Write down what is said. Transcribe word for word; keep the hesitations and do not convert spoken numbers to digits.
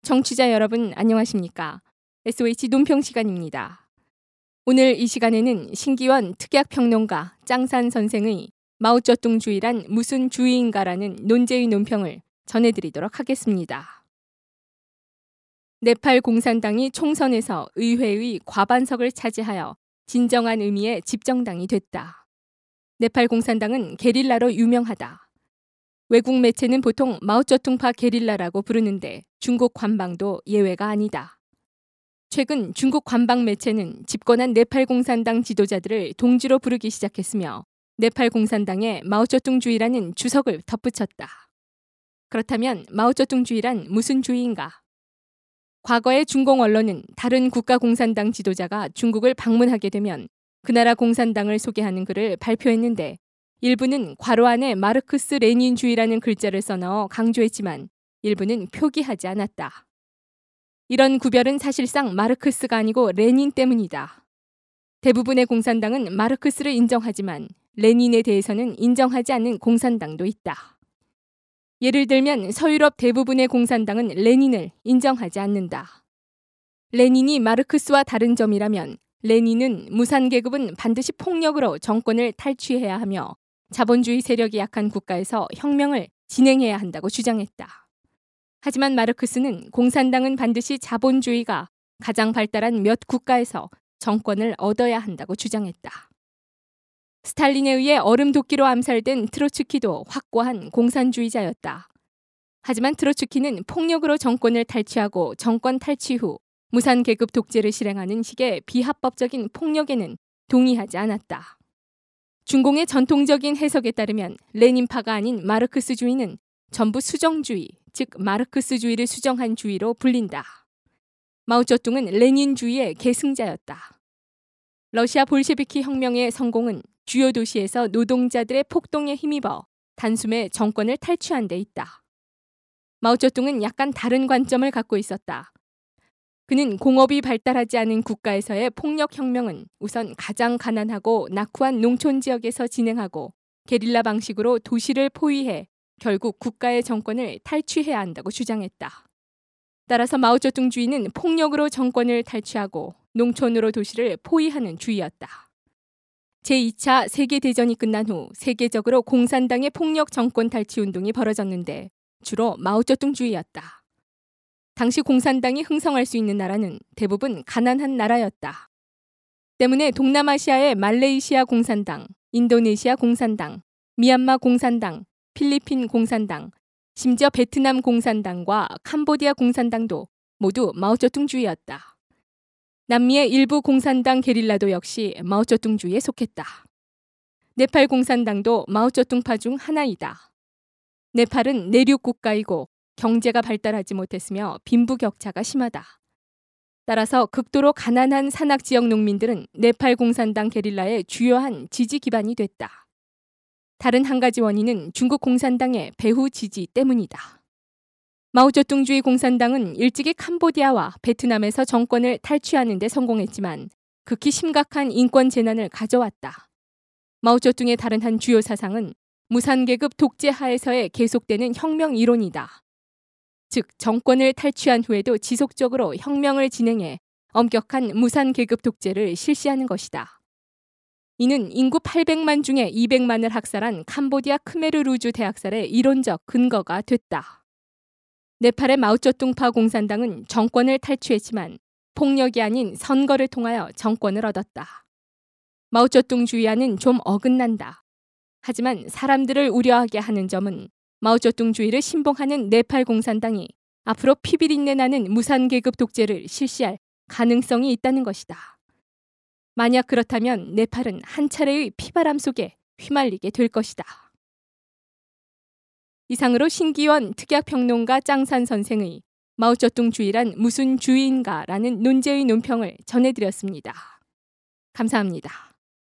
청취자 여러분 안녕하십니까? 에스오에이치 논평 시간입니다. 오늘 이 시간에는 신기원 특약평론가 짱산 선생의 마오쩌둥주의란 무슨 주의인가라는 논제의 논평을 전해드리도록 하겠습니다. 네팔 공산당이 총선에서 의회의 과반석을 차지하여 진정한 의미의 집정당이 됐다. 네팔 공산당은 게릴라로 유명하다. 외국 매체는 보통 마오쩌둥파 게릴라라고 부르는데 중국 관방도 예외가 아니다. 최근 중국 관방 매체는 집권한 네팔 공산당 지도자들을 동지로 부르기 시작했으며 네팔 공산당에 마오쩌둥주의라는 주석을 덧붙였다. 그렇다면 마오쩌둥주의란 무슨 주의인가? 과거의 중공 언론은 다른 국가 공산당 지도자가 중국을 방문하게 되면 그 나라 공산당을 소개하는 글을 발표했는데 일부는 괄호 안에 마르크스 레닌주의라는 글자를 써넣어 강조했지만 일부는 표기하지 않았다. 이런 구별은 사실상 마르크스가 아니고 레닌 때문이다. 대부분의 공산당은 마르크스를 인정하지만 레닌에 대해서는 인정하지 않는 공산당도 있다. 예를 들면 서유럽 대부분의 공산당은 레닌을 인정하지 않는다. 레닌이 마르크스와 다른 점이라면 레닌은 무산계급은 반드시 폭력으로 정권을 탈취해야 하며 자본주의 세력이 약한 국가에서 혁명을 진행해야 한다고 주장했다. 하지만 마르크스는 공산당은 반드시 자본주의가 가장 발달한 몇 국가에서 정권을 얻어야 한다고 주장했다. 스탈린에 의해 얼음도끼로 암살된 트로츠키도 확고한 공산주의자였다. 하지만 트로츠키는 폭력으로 정권을 탈취하고 정권 탈취 후 무산계급 독재를 실행하는 식의 비합법적인 폭력에는 동의하지 않았다. 중공의 전통적인 해석에 따르면 레닌파가 아닌 마르크스주의는 전부 수정주의, 즉 마르크스주의를 수정한 주의로 불린다. 마오쩌둥은 레닌주의의 계승자였다. 러시아 볼셰비키 혁명의 성공은 주요 도시에서 노동자들의 폭동에 힘입어 단숨에 정권을 탈취한 데 있다. 마오쩌둥은 약간 다른 관점을 갖고 있었다. 그는 공업이 발달하지 않은 국가에서의 폭력혁명은 우선 가장 가난하고 낙후한 농촌 지역에서 진행하고 게릴라 방식으로 도시를 포위해 결국 국가의 정권을 탈취해야 한다고 주장했다. 따라서 마오쩌둥주의는 폭력으로 정권을 탈취하고 농촌으로 도시를 포위하는 주의였다. 제이 차 세계대전이 끝난 후 세계적으로 공산당의 폭력 정권 탈취 운동이 벌어졌는데 주로 마오쩌둥주의였다. 당시 공산당이 흥성할 수 있는 나라는 대부분 가난한 나라였다. 때문에 동남아시아의 말레이시아 공산당, 인도네시아 공산당, 미얀마 공산당, 필리핀 공산당, 심지어 베트남 공산당과 캄보디아 공산당도 모두 마오쩌둥주의였다. 남미의 일부 공산당 게릴라도 역시 마오쩌둥주의에 속했다. 네팔 공산당도 마오쩌둥파 중 하나이다. 네팔은 내륙 국가이고 경제가 발달하지 못했으며 빈부격차가 심하다. 따라서 극도로 가난한 산악지역 농민들은 네팔 공산당 게릴라의 주요한 지지 기반이 됐다. 다른 한 가지 원인은 중국 공산당의 배후 지지 때문이다. 마오쩌둥주의 공산당은 일찍이 캄보디아와 베트남에서 정권을 탈취하는 데 성공했지만 극히 심각한 인권 재난을 가져왔다. 마오쩌둥의 다른 한 주요 사상은 무산계급 독재 하에서의 계속되는 혁명 이론이다. 즉 정권을 탈취한 후에도 지속적으로 혁명을 진행해 엄격한 무산계급 독재를 실시하는 것이다. 이는 인구 팔백만 중에 이백만을 학살한 캄보디아 크메르루주 대학살의 이론적 근거가 됐다. 네팔의 마오쩌둥파 공산당은 정권을 탈취했지만 폭력이 아닌 선거를 통하여 정권을 얻었다. 마오쩌둥주의와는 좀 어긋난다. 하지만 사람들을 우려하게 하는 점은 마오쩌둥주의를 신봉하는 네팔 공산당이 앞으로 피비린내 나는 무산계급 독재를 실시할 가능성이 있다는 것이다. 만약 그렇다면 네팔은 한 차례의 피바람 속에 휘말리게 될 것이다. 이상으로 신기원 특약평론가 짱산 선생의 마오쩌둥주의란 무슨 주의인가라는 논제의 논평을 전해드렸습니다. 감사합니다.